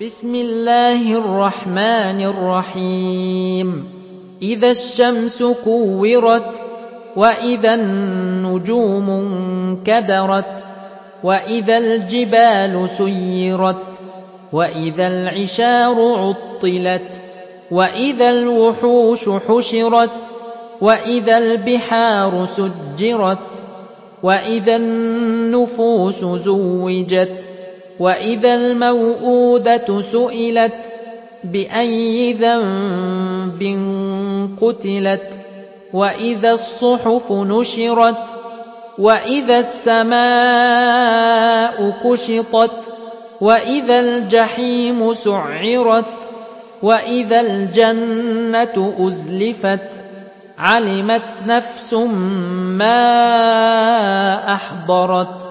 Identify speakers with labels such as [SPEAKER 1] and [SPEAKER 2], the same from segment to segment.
[SPEAKER 1] بسم الله الرحمن الرحيم إذا الشمس كورت وإذا النجوم انكدرت وإذا الجبال سيرت وإذا العشار عطلت وإذا الوحوش حشرت وإذا البحار سجرت وإذا النفوس زوجت وإذا الموءودة سئلت بأي ذنب قتلت وإذا الصحف نشرت وإذا السماء كشطت وإذا الجحيم سعرت وإذا الجنة أزلفت علمت نفس ما أحضرت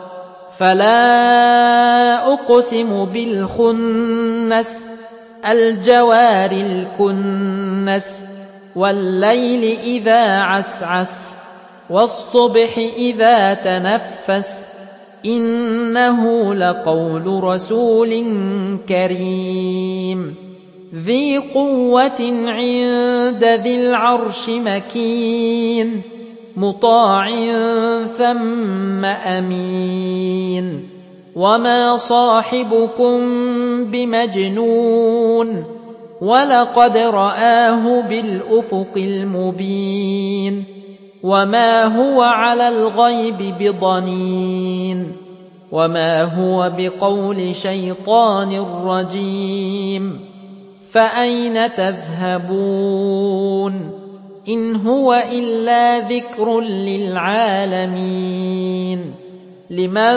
[SPEAKER 1] فلا أقسم بالخنس الجوار الكنس والليل إذا عسعس والصبح إذا تنفس إنه لقول رسول كريم ذي قوة عند ذي العرش مكين مطاع ثم أمين وما صاحبكم بمجنون ولقد رآه بالأفق المبين وما هو على الغيب بضنين وما هو بقول شيطان رجيم فأين تذهبون إن هو إلا ذكر للعالمين لمن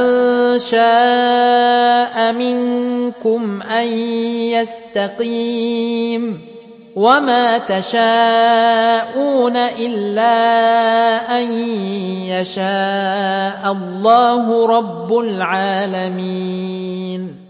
[SPEAKER 1] شاء منكم أن يستقيم وما تشاءون إلا أن يشاء الله رب العالمين